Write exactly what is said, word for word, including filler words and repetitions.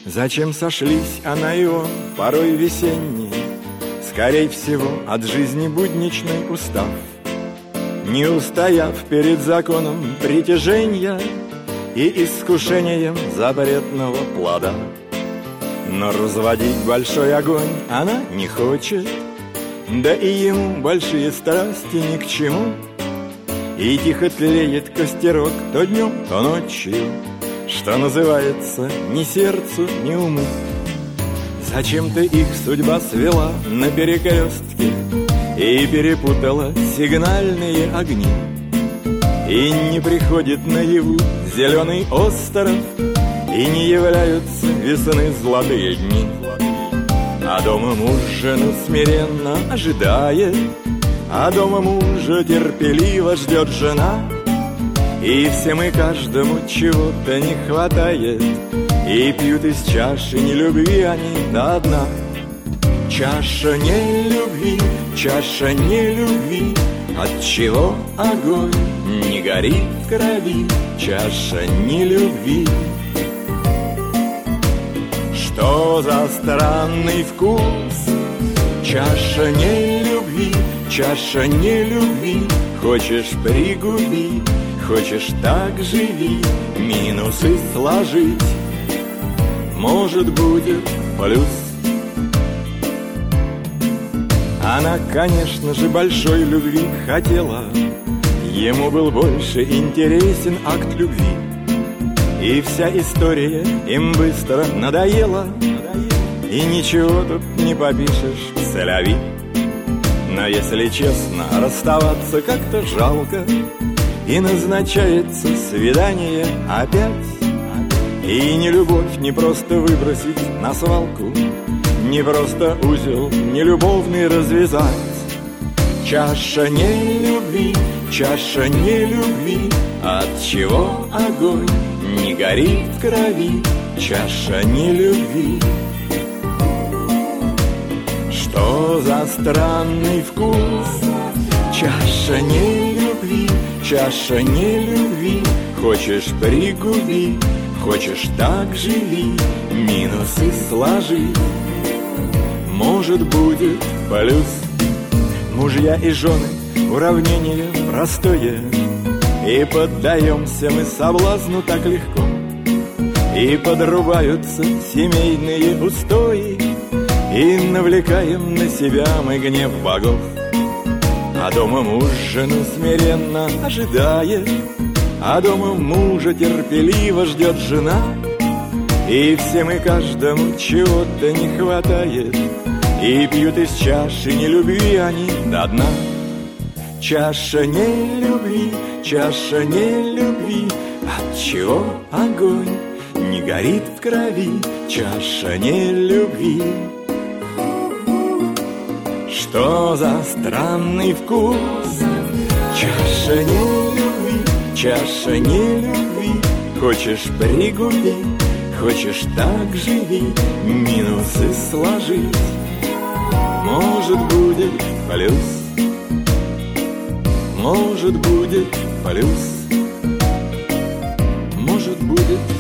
Зачем сошлись она и он, порой весенние, скорей всего от жизни будничной устав, не устояв перед законом притяжения и искушением запретного плода. Но разводить большой огонь она не хочет, да и ему большие страсти ни к чему. И тихо тлеет костерок то днем, то ночью, что называется, ни сердцу, ни уму. Зачем-то их судьба свела на перекрестке и перепутала сигнальные огни. И не приходит наяву зеленый остров, и не являются весны золотые дни. А дома муж жену смиренно ожидает, а дома мужа терпеливо ждет жена. И всем и каждому чего-то не хватает, и пьют из чаши нелюбви они до дна. Чаша нелюбви, чаша нелюбви, отчего огонь не горит в крови? Чаша нелюбви. Что за странный вкус? Чаша нелюбви, чаша нелюбви. Хочешь — пригуби, хочешь — так живи. Минусы сложить, может, будет плюс. Она, конечно же, большой любви хотела, ему был больше интересен акт любви. И вся история им быстро надоела, и ничего тут не попишешь в солови. Но если честно, расставаться как-то жалко, и назначается свидание опять. И не любовь не просто выбросить на свалку, не просто узел нелюбовный развязать. Чаша нелюбви, чаша нелюбви, отчего огонь не горит в крови? Чаша нелюбви. Что за странный вкус? Чаша нелюбви, чаша нелюбви. Хочешь — пригуби, хочешь — так живи. Минусы сложи, может, будет плюс. Мужья и жены — уравнение простое, и поддаемся мы соблазну так легко. И подрубаются семейные устои, и навлекаем на себя мы гнев богов. А дома муж жену смиренно ожидает, а дома мужа терпеливо ждет жена. И всем и каждому чего-то не хватает, и пьют из чаши нелюбви они до дна. Чаша нелюбви, чаша нелюбви, отчего огонь не горит в крови? Чаша нелюбви. Что за странный вкус? Чаша нелюбви, чаша нелюбви. Хочешь — пригуби, хочешь — так живи. Минусы сложить, может, будет плюс. Может, будет плюс. Может, будет